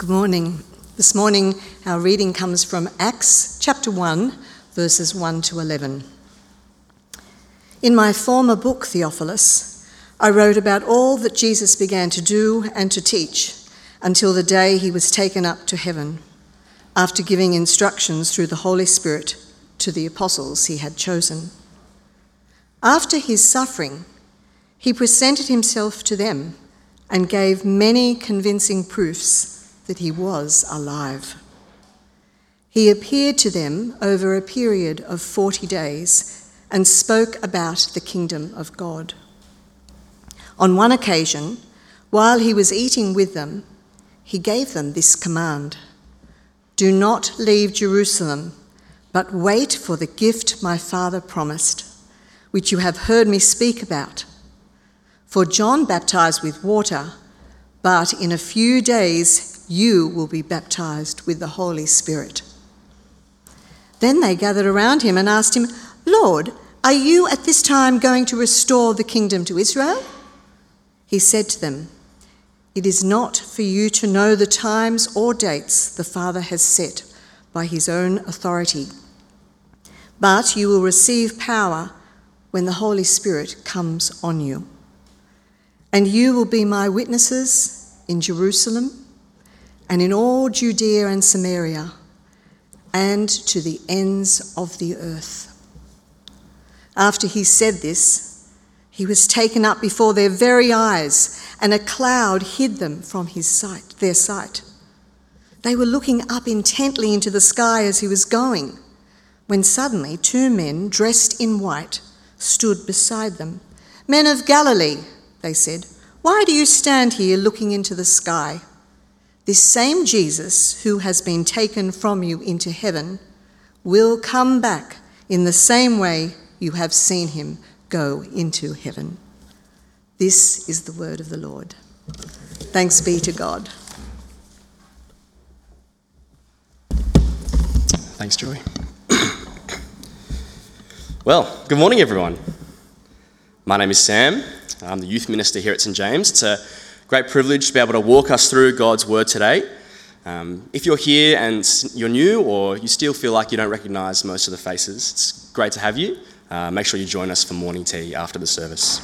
Good morning. This morning our reading comes from Acts chapter 1, verses 1 to 11. In my former book, Theophilus, I wrote about all that Jesus began to do and to teach until the day he was taken up to heaven, after giving instructions through the Holy Spirit to the apostles he had chosen. After his suffering, he presented himself to them and gave many convincing proofs that he was alive. He appeared to them over a period of 40 days and spoke about the kingdom of God. On one occasion, while he was eating with them, he gave them this command: "Do not leave Jerusalem, but wait for the gift my Father promised, which you have heard me speak about. For John baptized with water, but in a few days you will be baptized with the Holy Spirit." Then they gathered around him and asked him, "Lord, are you at this time going to restore the kingdom to Israel?" He said to them, "It is not for you to know the times or dates the Father has set by his own authority, but you will receive power when the Holy Spirit comes on you. And you will be my witnesses in Jerusalem and in all Judea and Samaria and to the ends of the earth." After he said this, he was taken up before their very eyes, and a cloud hid them from their sight. They were looking up intently into the sky as he was going, when suddenly 2 men dressed in white stood beside them. "Men of Galilee," they said, "why do you stand here looking into the sky? This same Jesus who has been taken from you into heaven will come back in the same way you have seen him go into heaven." This is the word of the Lord. Thanks be to God. Thanks, Joy. Well, good morning, everyone. My name is Sam. I'm the youth minister here at St. James. It's a great privilege to be able to walk us through God's word today. If you're here and you're new, or you still feel like you don't recognise most of the faces, it's great to have you. Make sure you join us for morning tea after the service.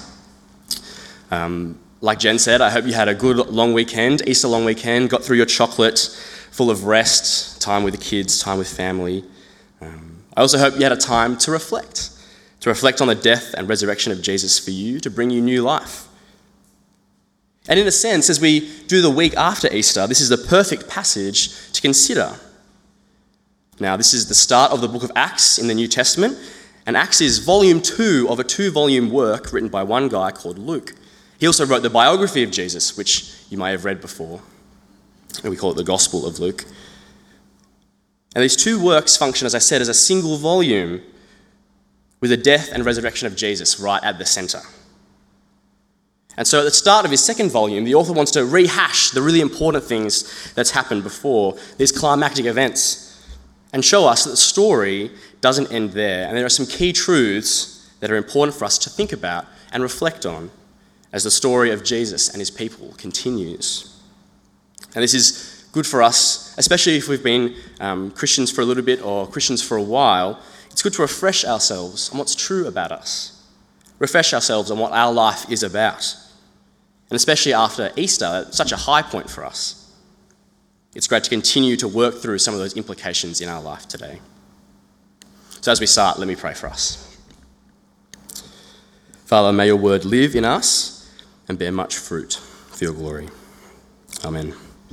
Like Jen said, I hope you had a good long weekend, Easter long weekend, got through your chocolate, full of rest, time with the kids, time with family. I also hope you had a time to reflect on the death and resurrection of Jesus for you, to bring you new life. And in a sense, as we do the week after Easter, this is the perfect passage to consider. Now, this is the start of the book of Acts in the New Testament, and Acts is volume 2 of a 2-volume work written by one guy called Luke. He also wrote the biography of Jesus, which you may have read before, and we call it the Gospel of Luke. And these 2 works function, as I said, as a single volume with the death and resurrection of Jesus right at the centre. And so at the start of his second volume, the author wants to rehash the really important things that's happened before, these climactic events, and show us that the story doesn't end there. And there are some key truths that are important for us to think about and reflect on as the story of Jesus and his people continues. And this is good for us, especially if we've been Christians for a little bit or Christians for a while. It's good to refresh ourselves on what's true about us, refresh ourselves on what our life is about. And especially after Easter, it's such a high point for us. It's great to continue to work through some of those implications in our life today. So as we start, let me pray for us. Father, may your word live in us and bear much fruit for your glory. Amen.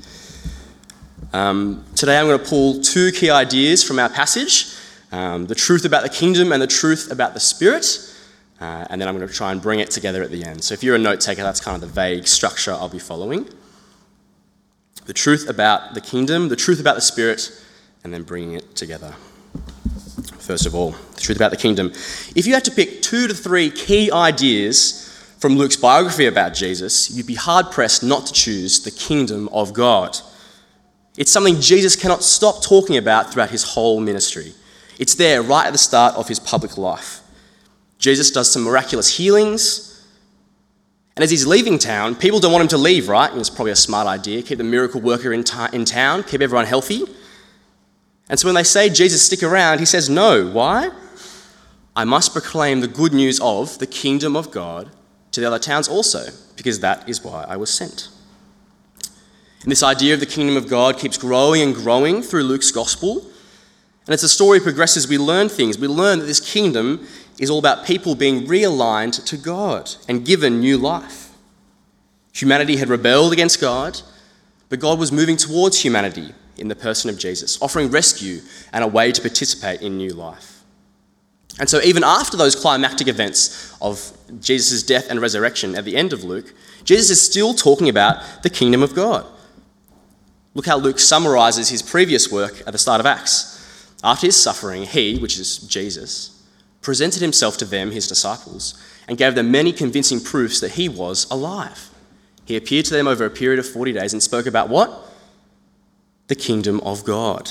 Today I'm going to pull 2 key ideas from our passage, the truth about the kingdom and the truth about the Spirit. And then I'm going to try and bring it together at the end. So if you're a note taker, that's kind of the vague structure I'll be following. The truth about the kingdom, the truth about the Spirit, and then bringing it together. First of all, the truth about the kingdom. If you had to pick 2 to 3 key ideas from Luke's biography about Jesus, you'd be hard-pressed not to choose the kingdom of God. It's something Jesus cannot stop talking about throughout his whole ministry. It's there right at the start of his public life. Jesus does some miraculous healings, And as he's leaving town, people don't want him to leave, right? And it's probably a smart idea. Keep the miracle worker in town, keep everyone healthy. And so when they say, Jesus, stick around, he says, no. Why? I must proclaim the good news of the kingdom of God to the other towns also, because that is why I was sent. And this idea of the kingdom of God keeps growing and growing through Luke's gospel. And as the story progresses, we learn things. We learn that this kingdom is all about people being realigned to God and given new life. Humanity had rebelled against God, but God was moving towards humanity in the person of Jesus, offering rescue and a way to participate in new life. And so even after those climactic events of Jesus' death and resurrection at the end of Luke, Jesus is still talking about the kingdom of God. Look how Luke summarizes his previous work at the start of Acts. After his suffering, he, which is Jesus, presented himself to them, his disciples, and gave them many convincing proofs that he was alive. He appeared to them over a period of 40 days and spoke about what? The kingdom of God.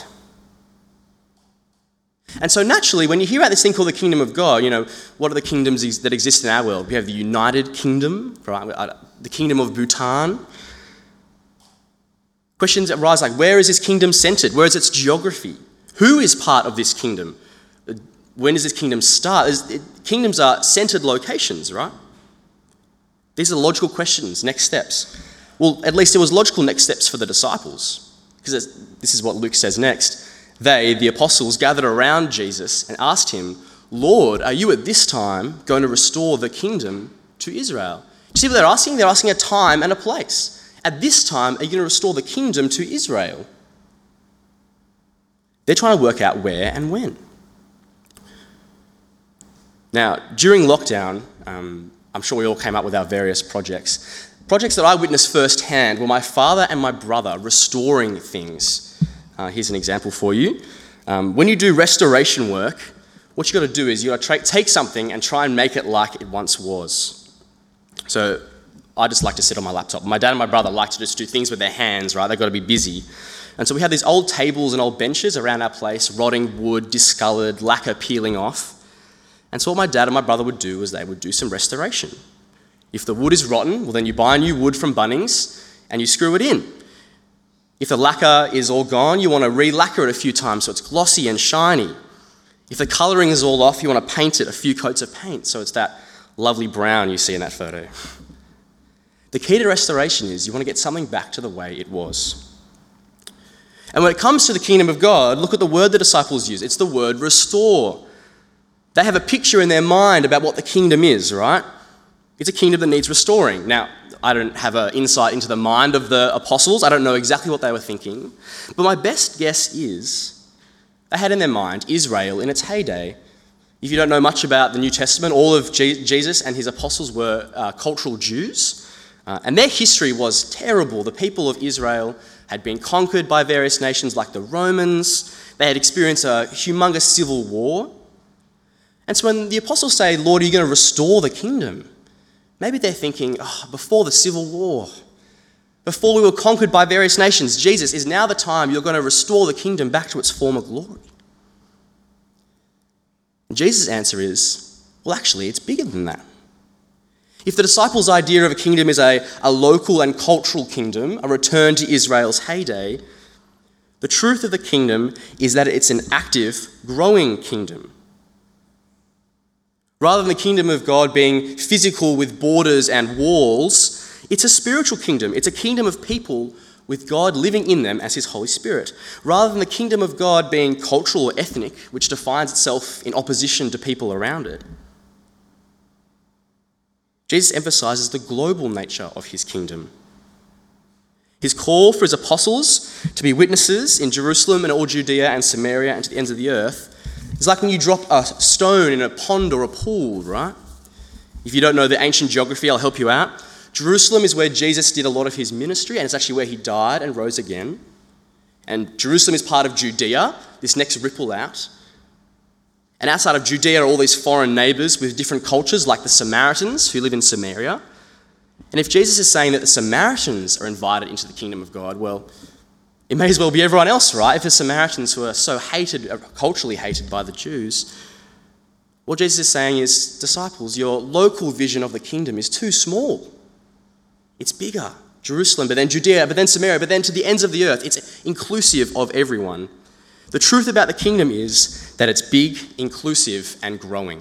And so naturally, when you hear about this thing called the kingdom of God, what are the kingdoms that exist in our world? We have the United Kingdom, right? The kingdom of Bhutan. Questions arise like, where is this kingdom centered? Where is its geography? Who is part of this kingdom? When does this kingdom start? Kingdoms are centered locations, right? These are logical questions, next steps. Well, at least it was logical next steps for the disciples, because this is what Luke says next. They, the apostles, gathered around Jesus and asked him, Lord, are you at this time going to restore the kingdom to Israel? You see what they're asking? They're asking a time and a place. At this time, are you going to restore the kingdom to Israel? They're trying to work out where and when. Now, during lockdown, I'm sure we all came up with our various projects. Projects that I witnessed firsthand were my father and my brother restoring things. Here's an example for you. When you do restoration work, what you've got to do is you've got to take something and try and make it like it once was. So I just like to sit on my laptop. My dad and my brother like to just do things with their hands, right? They've got to be busy. And so we had these old tables and old benches around our place, rotting wood, discoloured, lacquer peeling off. And so what my dad and my brother would do is they would do some restoration. If the wood is rotten, well then you buy new wood from Bunnings and you screw it in. If the lacquer is all gone, you want to re-lacquer it a few times so it's glossy and shiny. If the colouring is all off, you want to paint it a few coats of paint so it's that lovely brown you see in that photo. The key to restoration is you want to get something back to the way it was. And when it comes to the kingdom of God, look at the word the disciples use. It's the word restore. They have a picture in their mind about what the kingdom is, right? It's a kingdom that needs restoring. Now, I don't have an insight into the mind of the apostles. I don't know exactly what they were thinking. But my best guess is they had in their mind Israel in its heyday. If you don't know much about the New Testament, all of Jesus and his apostles were cultural Jews. And their history was terrible. The people of Israel had been conquered by various nations like the Romans. They had experienced a humongous civil war. And so when the apostles say, Lord, are you going to restore the kingdom? Maybe they're thinking, before the civil war, before we were conquered by various nations, Jesus, is now the time you're going to restore the kingdom back to its former glory. And Jesus' answer is, well, actually, it's bigger than that. If the disciples' idea of a kingdom is a local and cultural kingdom, a return to Israel's heyday, the truth of the kingdom is that it's an active, growing kingdom. Rather than the kingdom of God being physical with borders and walls, it's a spiritual kingdom. It's a kingdom of people with God living in them as his Holy Spirit. Rather than the kingdom of God being cultural or ethnic, which defines itself in opposition to people around it. Jesus emphasizes the global nature of his kingdom. His call for his apostles to be witnesses in Jerusalem and all Judea and Samaria and to the ends of the earth is like when you drop a stone in a pond or a pool, right? If you don't know the ancient geography, I'll help you out. Jerusalem is where Jesus did a lot of his ministry, and it's actually where he died and rose again. And Jerusalem is part of Judea, this next ripple out. And outside of Judea are all these foreign neighbours with different cultures, like the Samaritans who live in Samaria. And if Jesus is saying that the Samaritans are invited into the kingdom of God, well, it may as well be everyone else, right? If the Samaritans who are so hated, culturally hated by the Jews, what Jesus is saying is, disciples, your local vision of the kingdom is too small. It's bigger. Jerusalem, but then Judea, but then Samaria, but then to the ends of the earth. It's inclusive of everyone. The truth about the kingdom is that it's big, inclusive, and growing.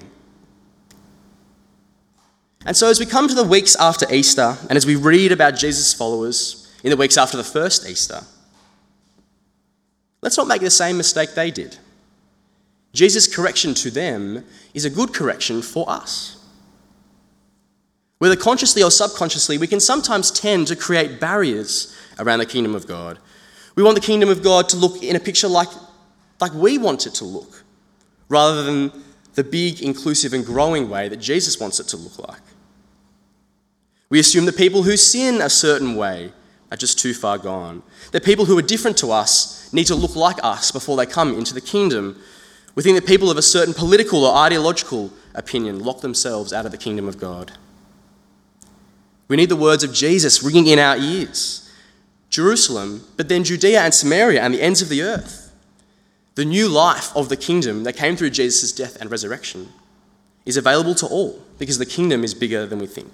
And so as we come to the weeks after Easter, and as we read about Jesus' followers in the weeks after the first Easter, let's not make the same mistake they did. Jesus' correction to them is a good correction for us. Whether consciously or subconsciously, we can sometimes tend to create barriers around the kingdom of God. We want the kingdom of God to look in a picture like we want it to look, rather than the big, inclusive, and growing way that Jesus wants it to look like. We assume that people who sin a certain way are just too far gone, that people who are different to us need to look like us before they come into the kingdom. We think that people of a certain political or ideological opinion lock themselves out of the kingdom of God. We need the words of Jesus ringing in our ears. Jerusalem, but then Judea and Samaria and the ends of the earth. The new life of the kingdom that came through Jesus' death and resurrection is available to all because the kingdom is bigger than we think.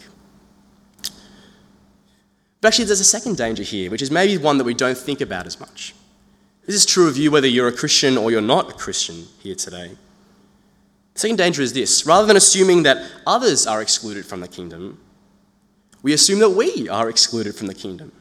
But actually there's a second danger here, which is maybe one that we don't think about as much. This is true of you whether you're a Christian or you're not a Christian here today. The second danger is this: rather than assuming that others are excluded from the kingdom, we assume that we are excluded from the kingdom.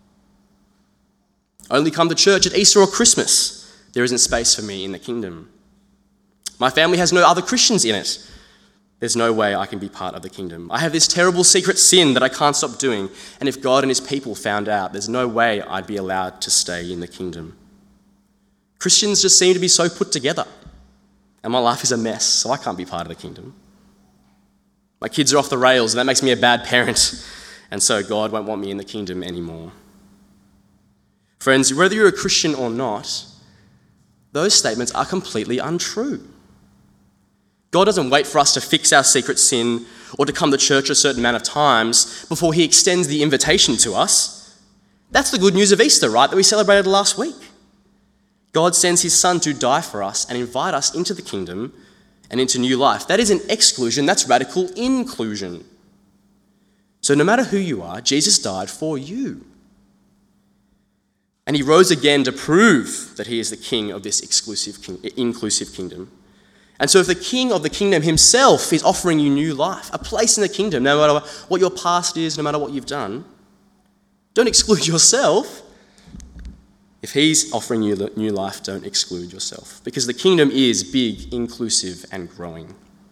Only come to church at Easter or Christmas. There isn't space for me in the kingdom. My family has no other Christians in it. There's no way I can be part of the kingdom. I have this terrible secret sin that I can't stop doing, and if God and his people found out, there's no way I'd be allowed to stay in the kingdom. Christians just seem to be so put together, and my life is a mess, so I can't be part of the kingdom. My kids are off the rails, and that makes me a bad parent, and so God won't want me in the kingdom anymore. Friends, whether you're a Christian or not, those statements are completely untrue. God doesn't wait for us to fix our secret sin or to come to church a certain amount of times before he extends the invitation to us. That's the good news of Easter, right, that we celebrated last week. God sends his son to die for us and invite us into the kingdom and into new life. That isn't exclusion, that's radical inclusion. So no matter who you are, Jesus died for you. And he rose again to prove that he is the king of this inclusive kingdom. And so if the king of the kingdom himself is offering you new life, a place in the kingdom, no matter what your past is, no matter what you've done, don't exclude yourself. If he's offering you new life, don't exclude yourself, because the kingdom is big, inclusive, and growing.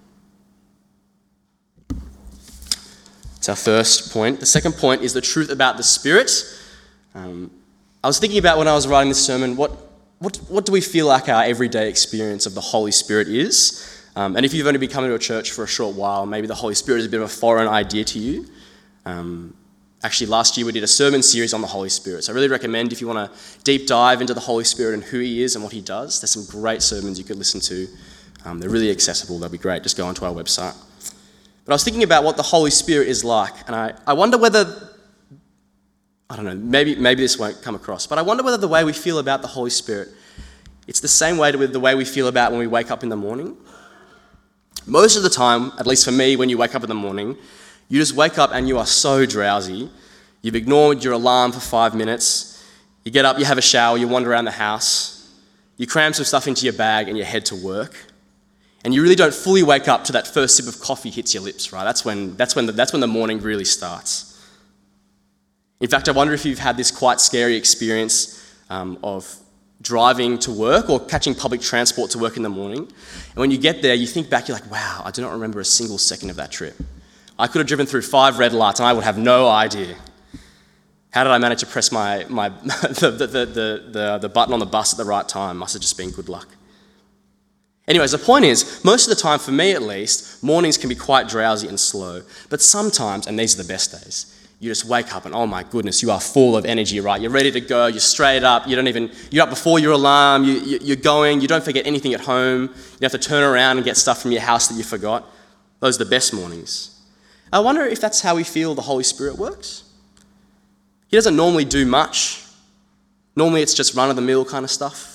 It's our first point. The second point is the truth about the Spirit. I was thinking about when I was writing this sermon, what do we feel like our everyday experience of the Holy Spirit is? And if you've only been coming to a church for a short while, maybe the Holy Spirit is a bit of a foreign idea to you. Actually, last year we did a sermon series on the Holy Spirit. So I really recommend, if you want to deep dive into the Holy Spirit and who he is and what he does, there's some great sermons you could listen to. They're really accessible. They'll be great. Just go onto our website. But I was thinking about what the Holy Spirit is like, and I wonder whether, I don't know, maybe this won't come across, but I wonder whether the way we feel about the Holy Spirit, it's the same way with the way we feel about when we wake up in the morning. Most of the time, at least for me, when you wake up in the morning, you just wake up and you are so drowsy. You've ignored your alarm for 5 minutes. You get up, you have a shower, you wander around the house. You cram some stuff into your bag and you head to work. And you really don't fully wake up to that first sip of coffee hits your lips, right? That's when the morning really starts. In fact, I wonder if you've had this quite scary experience of driving to work or catching public transport to work in the morning. And when you get there, you think back, you're like, wow, I do not remember a single second of that trip. I could have driven through 5 red lights and I would have no idea. How did I manage to press the button on the bus at the right time? Must have just been good luck. Anyways, the point is, most of the time, for me at least, mornings can be quite drowsy and slow. But sometimes, and these are the best days, you just wake up and, oh my goodness, you are full of energy, right? You're ready to go, you're straight up, you're up before your alarm, you're going, you don't forget anything at home, you have to turn around and get stuff from your house that you forgot. Those are the best mornings. I wonder if that's how we feel the Holy Spirit works. He doesn't normally do much. Normally it's just run-of-the-mill kind of stuff.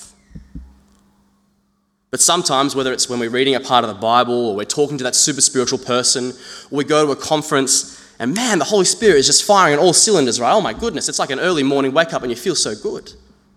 But sometimes, whether it's when we're reading a part of the Bible or we're talking to that super spiritual person, or we go to a conference And man, the Holy Spirit is just firing on all cylinders, right? Oh my goodness, it's like an early morning wake up and you feel so good.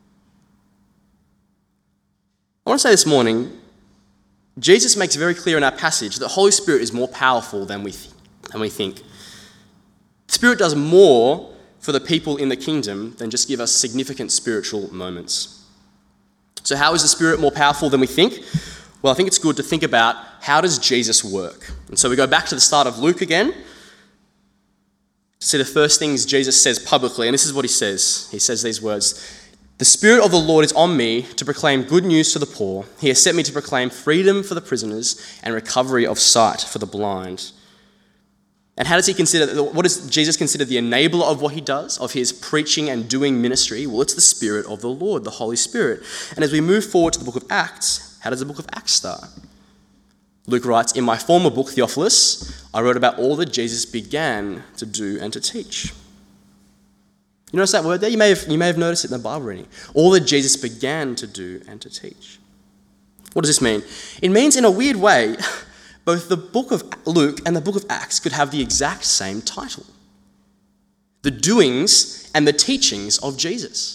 I want to say this morning, Jesus makes very clear in our passage that the Holy Spirit is more powerful than we think. The Spirit does more for the people in the kingdom than just give us significant spiritual moments. So how is the Spirit more powerful than we think? Well, I think it's good to think about, how does Jesus work? And so we go back to the start of Luke again to see the first things Jesus says publicly. And this is what he says. He says these words: "The Spirit of the Lord is on me to proclaim good news to the poor. He has sent me to proclaim freedom for the prisoners and recovery of sight for the blind." And how does he consider, what does Jesus consider the enabler of what he does, of his preaching and doing ministry? Well, it's the Spirit of the Lord, the Holy Spirit. And as we move forward to the book of Acts, how does the book of Acts start? Luke writes, "In my former book, Theophilus, I wrote about all that Jesus began to do and to teach." You notice that word there? You may have noticed it in the Bible reading. All that Jesus began to do and to teach. What does this mean? It means, in a weird way, both the book of Luke and the book of Acts could have the exact same title: the doings and the teachings of Jesus.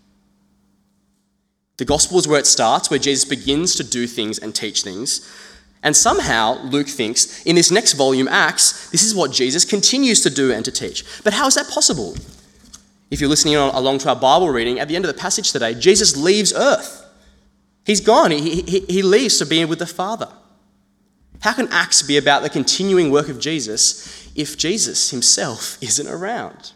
The gospel is where it starts, where Jesus begins to do things and teach things. And somehow, Luke thinks, in this next volume, Acts, this is what Jesus continues to do and to teach. But how is that possible? If you're listening along to our Bible reading, at the end of the passage today, Jesus leaves earth. He's gone. He leaves to be with the Father. How can Acts be about the continuing work of Jesus if Jesus himself isn't around?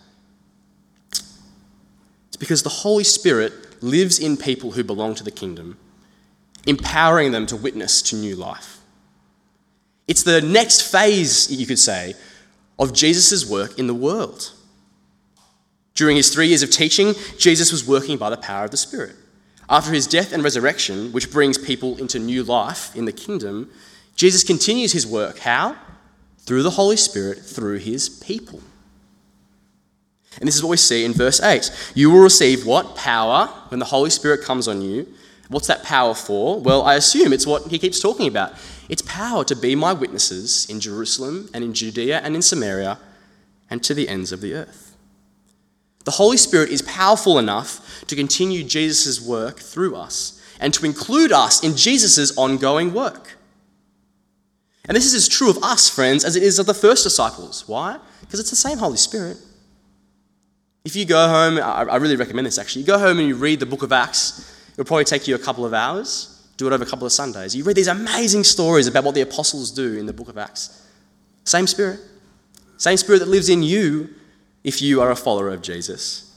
It's because the Holy Spirit lives in people who belong to the kingdom, empowering them to witness to new life. It's the next phase, you could say, of Jesus' work in the world. During his 3 years of teaching, Jesus was working by the power of the Spirit. After his death and resurrection, which brings people into new life in the kingdom, Jesus continues his work. How? Through the Holy Spirit, through his people. And this is what we see in verse 8. You will receive what? Power when the Holy Spirit comes on you. What's that power for? Well, I assume it's what he keeps talking about. It's power to be my witnesses in Jerusalem and in Judea and in Samaria and to the ends of the earth. The Holy Spirit is powerful enough to continue Jesus' work through us and to include us in Jesus' ongoing work. And this is as true of us, friends, as it is of the first disciples. Why? Because it's the same Holy Spirit. If you go home, I really recommend this actually, you go home and you read the book of Acts, it'll probably take you a couple of hours. Do it over a couple of Sundays. You read these amazing stories about what the apostles do in the book of Acts. Same Spirit. Same Spirit that lives in you if you are a follower of Jesus.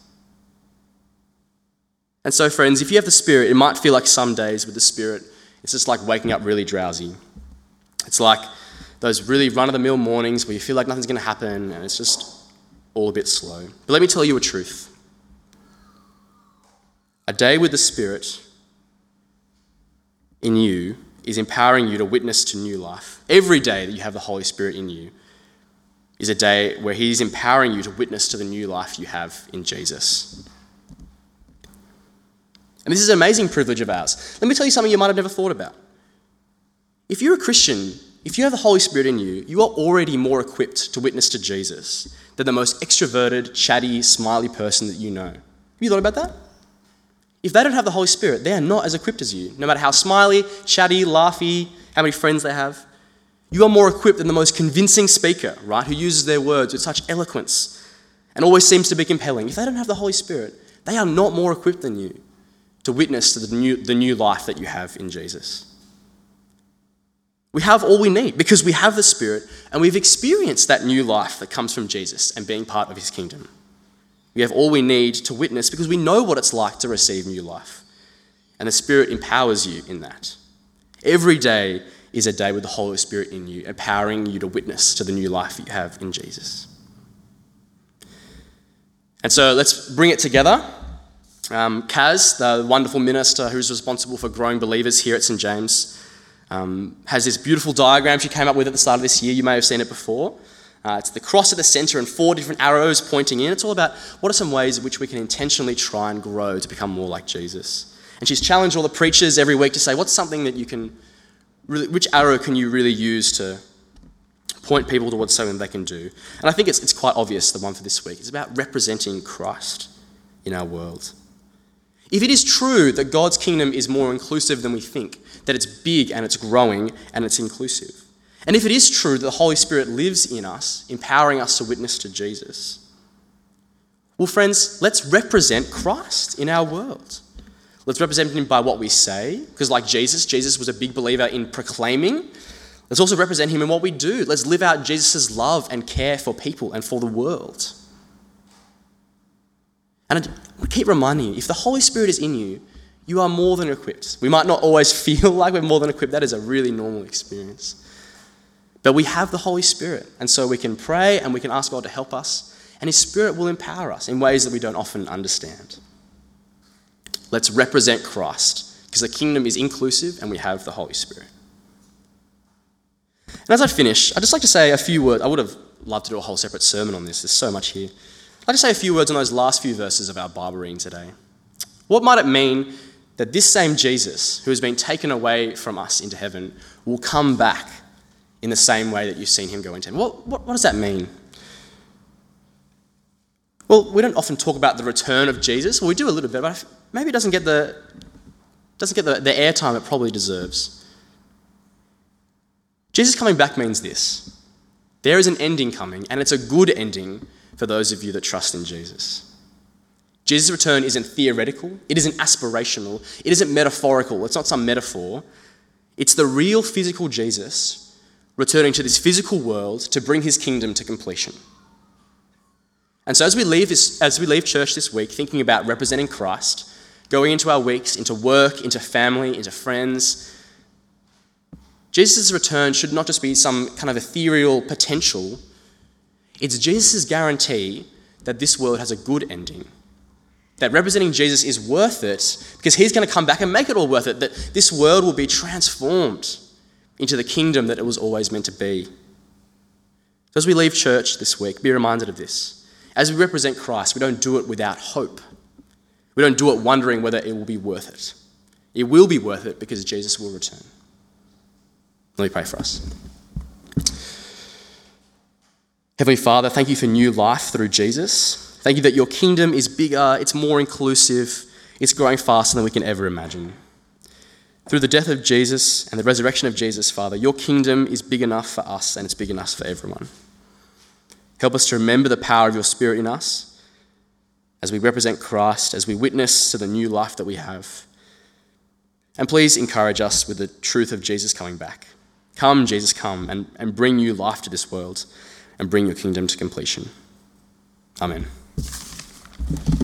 And so, friends, if you have the Spirit, it might feel like some days with the Spirit, it's just like waking up really drowsy. It's like those really run-of-the-mill mornings where you feel like nothing's going to happen and it's just all a bit slow. But let me tell you a truth. A day with the Spirit in you is empowering you to witness to new life. Every day that you have the Holy Spirit in you is a day where he's empowering you to witness to the new life you have in Jesus. And this is an amazing privilege of ours. Let me tell you something you might have never thought about. If you're a Christian, if you have the Holy Spirit in you, you are already more equipped to witness to Jesus than the most extroverted, chatty, smiley person that you know. Have you thought about that? If they don't have the Holy Spirit, they are not as equipped as you. No matter how smiley, chatty, laughy, how many friends they have, you are more equipped than the most convincing speaker, right, who uses their words with such eloquence and always seems to be compelling. If they don't have the Holy Spirit, they are not more equipped than you to witness to the new life that you have in Jesus. We have all we need because we have the Spirit and we've experienced that new life that comes from Jesus and being part of his kingdom. We have all we need to witness because we know what it's like to receive new life. And the Spirit empowers you in that. Every day is a day with the Holy Spirit in you, empowering you to witness to the new life you have in Jesus. And so let's bring it together. Kaz, the wonderful minister who's responsible for growing believers here at St. James, has this beautiful diagram she came up with at the start of this year. You may have seen it before. It's the cross at the centre and 4 different arrows pointing in. It's all about what are some ways in which we can intentionally try and grow to become more like Jesus. And she's challenged all the preachers every week to say, what's something that you can really, which arrow can you really use to point people towards something they can do. And I think it's quite obvious, the one for this week. It's about representing Christ in our world. If it is true that God's kingdom is more inclusive than we think, that it's big and it's growing and it's inclusive, and if it is true that the Holy Spirit lives in us, empowering us to witness to Jesus, well, friends, let's represent Christ in our world. Let's represent him by what we say, because like Jesus was a big believer in proclaiming. Let's also represent him in what we do. Let's live out Jesus' love and care for people and for the world. And I keep reminding you, if the Holy Spirit is in you, you are more than equipped. We might not always feel like we're more than equipped. That is a really normal experience. But we have the Holy Spirit, and so we can pray and we can ask God to help us, and his Spirit will empower us in ways that we don't often understand. Let's represent Christ, because the kingdom is inclusive and we have the Holy Spirit. And as I finish, I'd just like to say a few words. I would have loved to do a whole separate sermon on this. There's so much here. I'd like to say a few words on those last few verses of our Bible reading today. What might it mean that this same Jesus, who has been taken away from us into heaven, will come back in the same way that you've seen him go into heaven? What does that mean? Well, we don't often talk about the return of Jesus. Well, we do a little bit, but maybe it doesn't get the airtime it probably deserves. Jesus coming back means this. There is an ending coming, and it's a good ending for those of you that trust in Jesus. Jesus' return isn't theoretical. It isn't aspirational. It isn't metaphorical. It's not some metaphor. It's the real physical Jesus returning to this physical world to bring his kingdom to completion. And so as we leave church this week, thinking about representing Christ, going into our weeks, into work, into family, into friends, Jesus' return should not just be some kind of ethereal potential. It's Jesus' guarantee that this world has a good ending, that representing Jesus is worth it because he's going to come back and make it all worth it, that this world will be transformed into the kingdom that it was always meant to be. So as we leave church this week, be reminded of this. As we represent Christ, we don't do it without hope. We don't do it wondering whether it will be worth it. It will be worth it because Jesus will return. Let me pray for us. Heavenly Father, thank you for new life through Jesus. Thank you that your kingdom is bigger, it's more inclusive, it's growing faster than we can ever imagine. Through the death of Jesus and the resurrection of Jesus, Father, your kingdom is big enough for us and it's big enough for everyone. Help us to remember the power of your Spirit in us as we represent Christ, as we witness to the new life that we have. And please encourage us with the truth of Jesus coming back. Come, Jesus, come and bring new life to this world and bring your kingdom to completion. Amen.